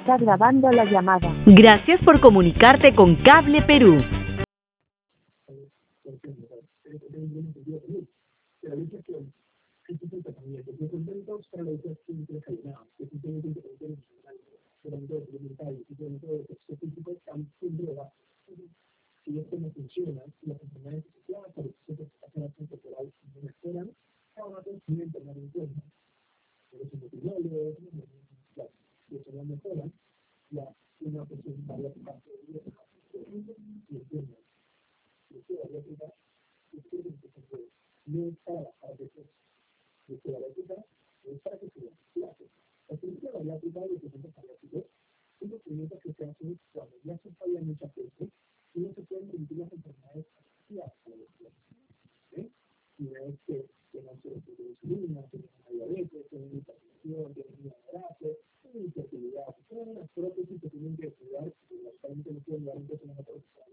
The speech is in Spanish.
está grabando la llamada. Gracias por comunicarte con Cable Perú. Si esto no funciona, si las enfermedades asociadas a los procesos de canceración corporal no mejoran, ahora deben tomar en cuenta los endocrinólogos, si eso no mejora, ya una posición bariátrica y entiendo, la bariátrica no es para bajar de peso, la bariátrica es para que se desplace. La cirugía bariátrica de tratamientos bariátricos son procedimientos que se hacen cuando ya se falla mucha peso y no se pueden permitir las enfermedades asociadas a la obesidad. Si ves que no se requiere insulina, tienes una diabetes, tienes una hipertensión, tienes una grasa, tienes infertilidad, son unas prótesis que tienen que cuidar y lógicamente no pueden dar un peso más